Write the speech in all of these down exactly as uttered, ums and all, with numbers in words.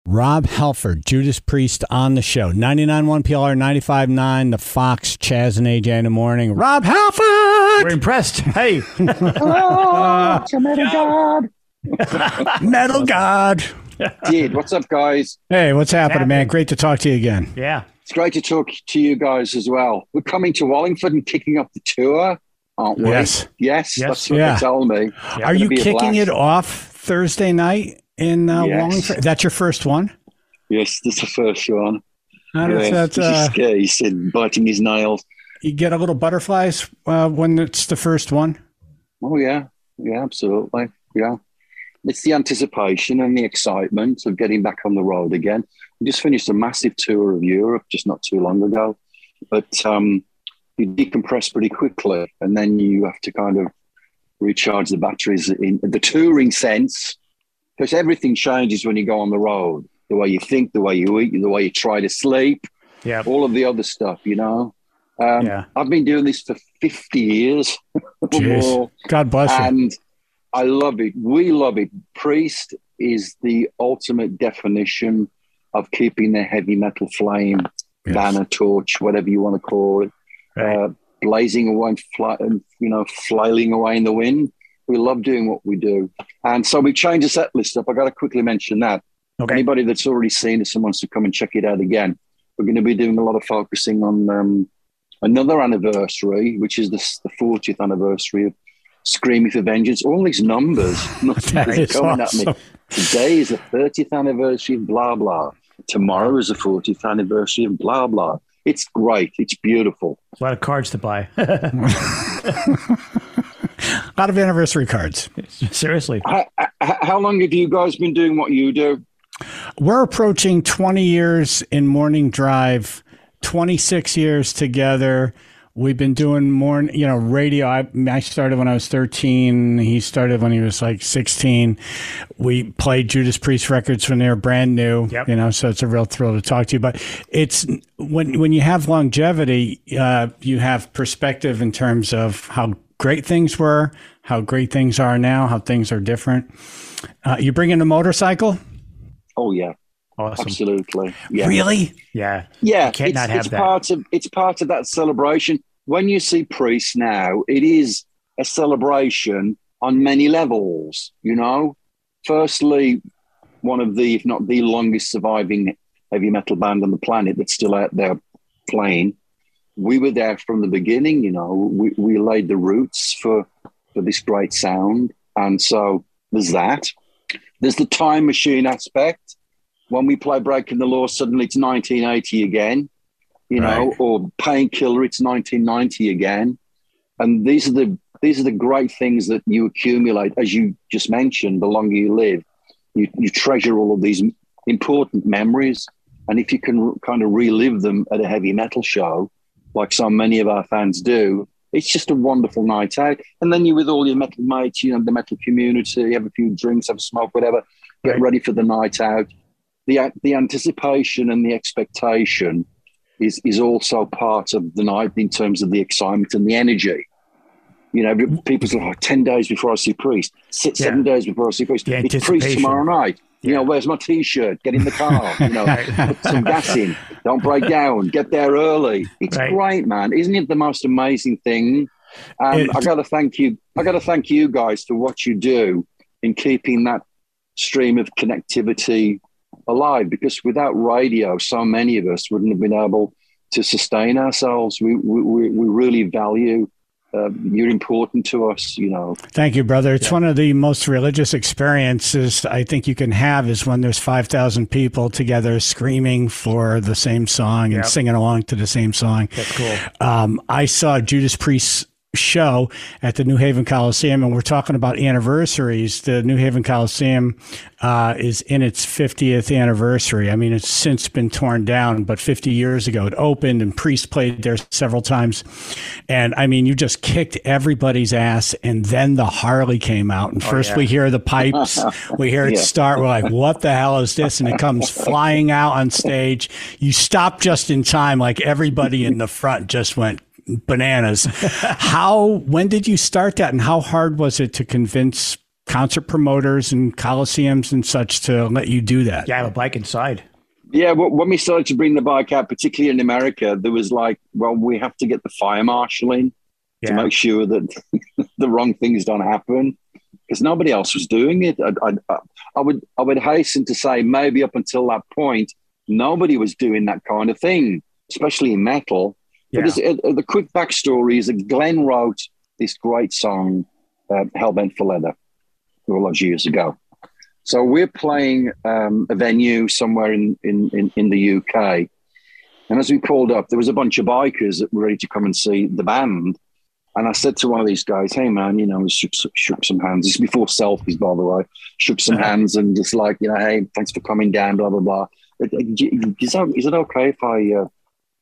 Rob Halford, Judas Priest on the show. ninety-nine point one P L R, ninety-five point nine The Fox, Chaz and A J in the morning. Rob Halford! We're impressed. Hey. Oh, it's a metal god. Metal God. Dude, what's up, guys? Hey, what's happening, happening? man? Great to talk to you again. Yeah. It's great to talk to you guys as well. We're coming to Wallingford and kicking off the tour, aren't we? Yes. Yes, Yes. that's what Yeah. they told me. Yeah. Are It's you gonna be a kicking blast. it off Thursday night in uh, Yes. Wallingford? That's your first one? Yes, this is the first one. How does Yeah, that, this is uh, scary. He said, biting his nails. you get a little butterflies uh, when it's the first one? Oh, yeah. Yeah, absolutely. Yeah. It's the anticipation and the excitement of getting back on the road again. We just finished a massive tour of Europe just not too long ago. But um, you decompress pretty quickly, and then you have to kind of recharge the batteries in the touring sense, because everything changes when you go on the road. The way you think, the way you eat, the way you try to sleep, Yeah. all of the other stuff, you know. Um, Yeah. I've been doing this for fifty years or Jeez. more. God bless you. And I love it. We love it. Priest is the ultimate definition of keeping the heavy metal flame, Yes. banner, torch, whatever you want to call it, Right. uh, blazing away and, fly, and, you know, flailing away in the wind. We love doing what we do. And so we changed the set list up. I got to quickly mention that. Okay. Anybody that's already seen it and wants to come and check it out again, we're going to be doing a lot of focusing on um, another anniversary, which is the, the fortieth anniversary of Screaming for Vengeance. All these numbers, That numbers is coming awesome. at me. Today is the thirtieth anniversary of blah, blah. Tomorrow is the fortieth anniversary of blah, blah. It's great. It's beautiful. A lot of cards to buy. A lot of anniversary cards. Seriously. How, how how long have you guys been doing what you do? We're approaching twenty years in Morning Drive, twenty-six years together. We've been doing more, you know, radio. I, I started when I was thirteen. He started when he was like sixteen. We played Judas Priest records when they were brand new, Yep. you know, so it's a real thrill to talk to you. But it's when, when you have longevity, uh, you have perspective in terms of how great things were, how great things are now, how things are different. Uh, you bring in a motorcycle? Oh, yeah, Awesome. absolutely. Yeah. Really? Yeah. Yeah, You can't it's, not have it's that. part of it's part of that celebration. When you see Priest now, it is a celebration on many levels. You know, firstly, one of the, if not the longest surviving heavy metal band on the planet that's still out there playing. We were there from the beginning. You know, we we laid the roots for for this great sound, and so there's that. There's the time machine aspect. When we play Breaking the Law, suddenly it's nineteen eighty again, you know, Right. or Painkiller, it's nineteen ninety again. And these are the these are the great things that you accumulate, as you just mentioned. The longer you live, you, you treasure all of these important memories. And if you can kind of relive them at a heavy metal show, like so many of our fans do, it's just a wonderful night out. And then you're with all your metal mates, you know, the metal community, have a few drinks, have a smoke, whatever, get Right. ready for the night out. The the anticipation and the expectation is is also part of the night in terms of the excitement and the energy. You know, people say, oh, ten days before I see Priest, six, Yeah. seven days before I see Priest. The It's Priest anticipation. tomorrow night. You Yeah. know, where's my T-shirt? Get in the car. You know, put some gas in. Don't break down. Get there early. It's Right. great, man. Isn't it the most amazing thing? Um, It- I got to thank you. I got to thank you guys for what you do in keeping that stream of connectivity alive. Because without radio, so many of us wouldn't have been able to sustain ourselves. We we we really value. Uh, you're important to us, you know. Thank you, brother. It's one of the most religious experiences I think you can have is when there's five thousand people together screaming for the same song and Yep. singing along to the same song. That's cool. Um, I saw Judas Priest's show at the New Haven Coliseum, and we're talking about anniversaries. The New Haven Coliseum uh, is in its fiftieth anniversary. I mean, it's since been torn down, but fifty years ago it opened, and Priest played there several times. And I mean, you just kicked everybody's ass, and then the Harley came out, and first yeah. we hear the pipes, we hear it Yeah. start. We're like, "What the hell is this?" And it comes flying out on stage. You stop just in time, like everybody in the front just went bananas. How, when did you start that, and how hard was it to convince concert promoters and coliseums and such to let you do that. Yeah, I have a bike inside. Yeah, well, when we started to bring the bike out, particularly in America, there was like, well, we have to get the fire marshal in Yeah. to make sure that the wrong things don't happen, because nobody else was doing it. I, I, I would I would hasten to say maybe up until that point, nobody was doing that kind of thing, especially in metal. Yeah. Because uh, the quick backstory is that Glenn wrote this great song, uh, Hellbent for Leather, a lot of years ago. So we're playing um, a venue somewhere in, in, in, in the U K. And as we pulled up, there was a bunch of bikers that were ready to come and see the band. And I said to one of these guys, hey, man, you know, shook, shook some hands. This is before selfies, by the way. Shook some hands and just like, you know, hey, thanks for coming down, blah, blah, blah. Is that, is it okay if I, uh,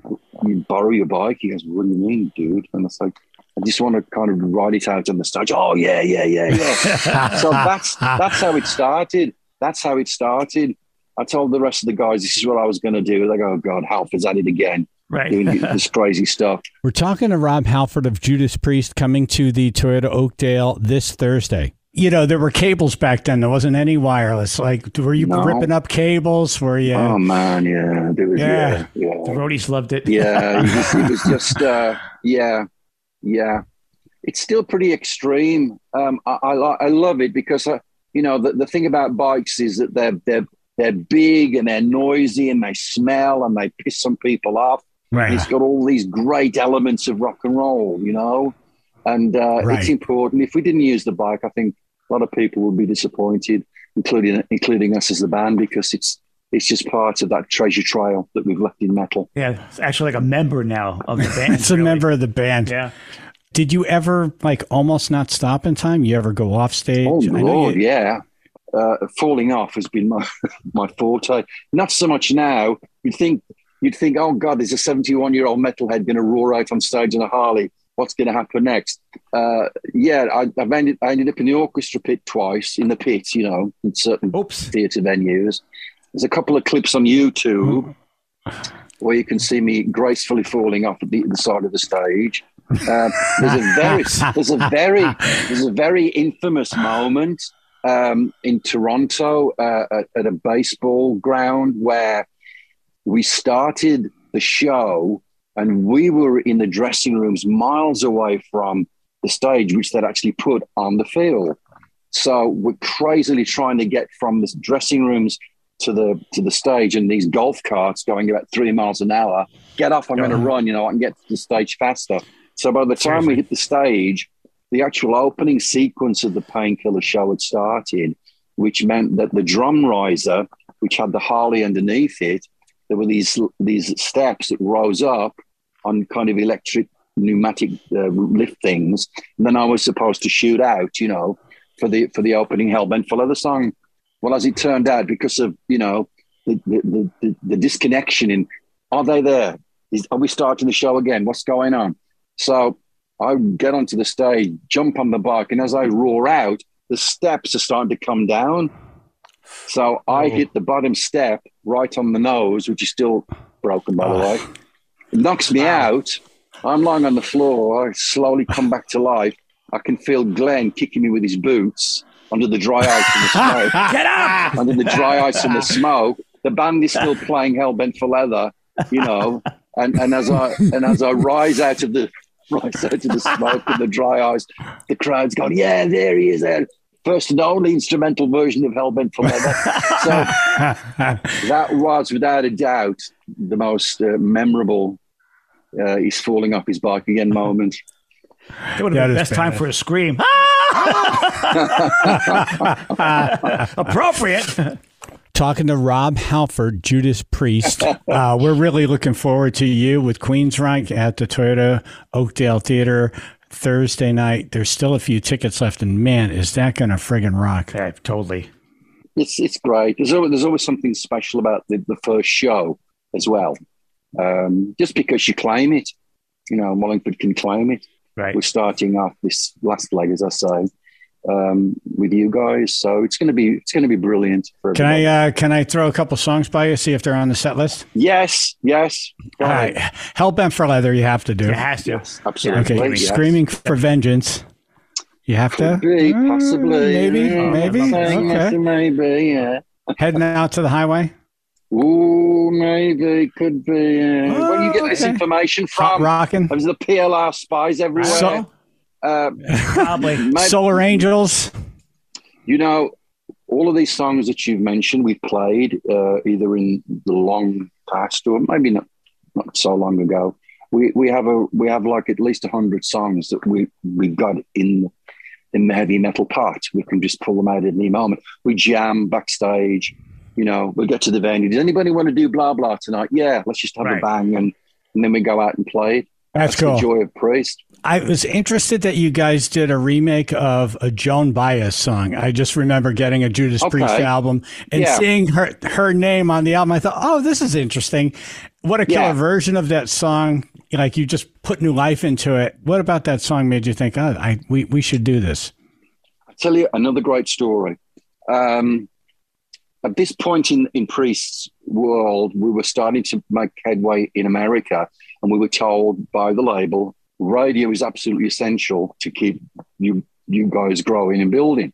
I borrow your bike? He goes, what do you mean, dude? And it's like, I just want to kind of ride it out on the stage. Oh, yeah, yeah, yeah, yeah. So that's that's how it started. That's how it started. I told the rest of the guys, this is what I was going to do. They go, oh, God, Halford's at it again. Right. Doing this crazy stuff. We're talking to Rob Halford of Judas Priest, coming to the Toyota Oakdale this Thursday. You know, there were cables back then. There wasn't any wireless. Like, were you No. ripping up cables? Were you? Oh, man, yeah. There was, Yeah. yeah, yeah. The roadies loved it. Yeah, it was, it was just, uh, yeah, yeah. It's still pretty extreme. Um, I, I, li- I love it because, uh, you know, the, the thing about bikes is that they're, they're, they're big and they're noisy and they smell and they piss some people off. Right. It's got all these great elements of rock and roll, you know, and uh, Right. it's important. If we didn't use the bike, I think a lot of people would be disappointed, including including us as the band, because it's it's just part of that treasure trail that we've left in metal. Yeah, it's actually like a member now of the band. It's a really. member of the band. Yeah. Did you ever like almost not stop in time? You ever go off stage? Oh, I know Lord, you- yeah. Uh, falling off has been my my forte. Not so much now. You'd think, you'd think, oh, God, there's a seventy-one-year-old metalhead going to roar out on stage in a Harley. What's going to happen next? Uh, yeah, I, I've ended, I ended up in the orchestra pit twice, in the pit, you know, in certain Oops. theatre venues. There's a couple of clips on YouTube where you can see me gracefully falling off at the, the side of the stage. Uh, there's a very, there's a very, there's a very infamous moment um, in Toronto uh, at, at a baseball ground where we started the show and we were in the dressing rooms miles away from the stage, which they'd actually put on the field. So we're crazily trying to get from the dressing rooms to the to the stage, and these golf carts going about three miles an hour. Get off! I'm going to run. You know, I can get to the stage faster. So by the time Seriously. we hit the stage, the actual opening sequence of the Painkiller show had started, which meant that the drum riser, which had the Harley underneath it, there were these these steps that rose up on kind of electric pneumatic uh, lift things, and then I was supposed to shoot out, you know, for the for the opening Hellbent for Leather song. Well, as it turned out, because of, you know, the the, the, the disconnection in, are they there? Is, are we starting the show again? What's going on? So I get onto the stage, jump on the bike, and as I roar out, the steps are starting to come down. So I Oh. hit the bottom step right on the nose, which is still broken, by the way. It knocks me out. I'm lying on the floor. I slowly come back to life. I can feel Glenn kicking me with his boots under the dry ice and the smoke. Get up! Under the dry ice and the smoke. The band is still playing Hellbent for Leather, you know. And and as I and as I rise out of the rise out of the smoke and the dry ice, the crowd's going, yeah, there he is, there. First and only instrumental version of Hellbent for Leather. So that was, without a doubt, the most uh, memorable uh, he's falling off his bike again moment. It would have That been the is best time badass. for a scream. Appropriate. Talking to Rob Halford, Judas Priest. Uh, we're really looking forward to you with Queensryche at the Toyota Oakdale Theater Thursday night. There's still a few tickets left, and man, is that going to friggin' rock. Yeah, totally. It's it's great. There's always, there's always something special about the, the first show as well. Um, just because you claim it, you know, Wallingford can claim it. Right. We're starting off this last leg, as I say, um, with you guys. So it's going to be it's going to be brilliant. For Can I everybody. uh, can I throw a couple songs by you, see if they're on the set list? Yes, yes. Go All ahead. right. Hellbent for Leather, you have to do. It has to. Yes, absolutely. Okay, Yes. Screaming for Vengeance. You have to? Could be, Uh, possibly. Maybe, Yeah, maybe. I'm saying yes Okay. and maybe, yeah. Heading out to the highway? Ooh, maybe, could be. Uh, Oh, where do you get this okay. information Hot from? rocking? There's the P L R spies everywhere. So- uh, Probably. maybe- Solar Angels? You know, all of these songs that you've mentioned, we've played uh, either in the long past or maybe not, not so long ago. We we have a we have like at least a hundred songs that we we got in in the heavy metal part. We can just pull them out at any moment. We jam backstage. You know, we get to the venue. Does anybody want to do blah blah tonight? Yeah, let's just have Right. a bang, and and then we go out and play. That's, That's cool. the joy of Priest. I was interested that you guys did a remake of a Joan Baez song. I just remember getting a Judas Okay. Priest album and Yeah. seeing her her name on the album. I thought, oh, this is interesting. What a killer Yeah. version of that song. Like you just put new life into it. What about that song made you think, oh, I we, we should do this? I'll tell you another great story. Um, at this point in, in Priest's world, we were starting to make headway in America, and we were told by the label, radio is absolutely essential to keep you you guys growing and building.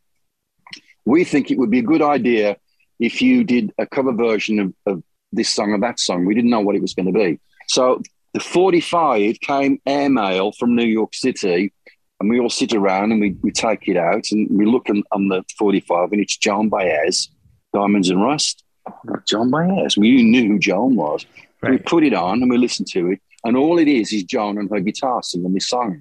We think it would be a good idea if you did a cover version of, of this song or that song. We didn't know what it was going to be. So the forty-five came airmail from New York City, and we all sit around and we, we take it out and we look on, on the forty-five, and it's Joan Baez, Diamonds and Rust. Joan Baez. We knew who Joan was. Right. We put it on and we listened to it, and all it is is Joan and her guitar singing this song.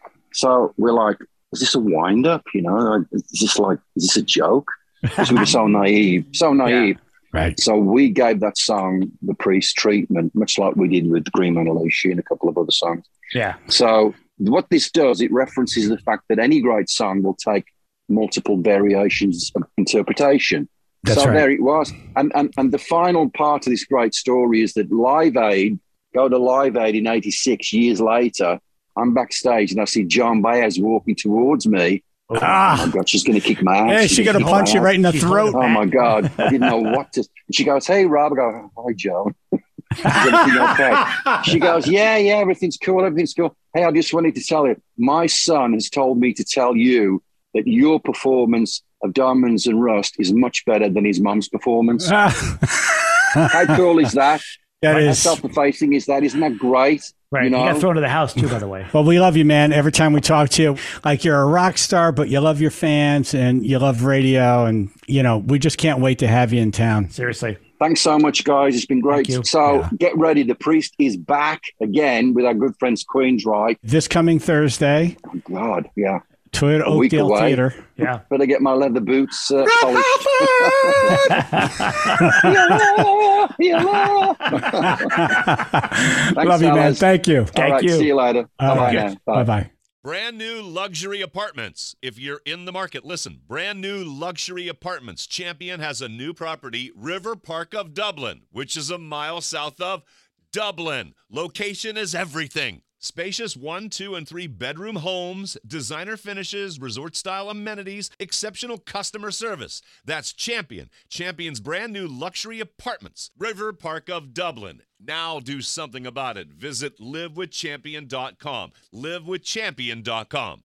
So we're like, is this a wind up? You know, like, is this like, is this a joke? Because we were so naive, so naive. Right. So we gave that song the Priest treatment, much like we did with Green Man Alicia and a couple of other songs. Yeah. So what this does, it references the fact that any great song will take multiple variations of interpretation. That's so right. there it was. And, and and the final part of this great story is that Live Aid, go to Live Aid in eighty-six, years later, I'm backstage and I see Joan Baez walking towards me. Oh Ah, my God, she's going to kick my ass. yeah, she's going to kick punch my you ass. right in the She's throat. Oh my God, I didn't know what to. And she goes, "Hey, Rob." I go, "Hi, Joan. Is everything okay?" She goes, "Yeah, yeah, everything's cool. Everything's cool. Hey, I just wanted to tell you, my son has told me to tell you that your performance of Diamonds and Rust is much better than his mum's performance." How cool is that? That How is. self-effacing is that? Isn't that great? Right. You You, know? got thrown to the house too, by the way. Well, we love you, man. Every time we talk to you, like you're a rock star, but you love your fans and you love radio, and you know we just can't wait to have you in town. Seriously. Thanks so much, guys. It's been great. Thank you. So Yeah. get ready. The Priest is back again with our good friends Queensryche. This coming Thursday, Oh, God, yeah. Toyota A week Oakdale away. Theater. Yeah. Better get my leather boots uh, polished. Yeah, yeah. Love you, man. fellas. Thank you. All Thank right, you. see you later. All Bye-bye right. now. Bye. Bye bye. Brand new luxury apartments. If you're in the market, listen. Brand new luxury apartments. Champion has a new property, River Park of Dublin, which is a mile south of Dublin. Location is everything. Spacious one, two, and three bedroom homes, designer finishes, resort style amenities, exceptional customer service. That's Champion. Champion's brand new luxury apartments, River Park of Dublin. Now do something about it. Visit live with champion dot com. live with champion dot com.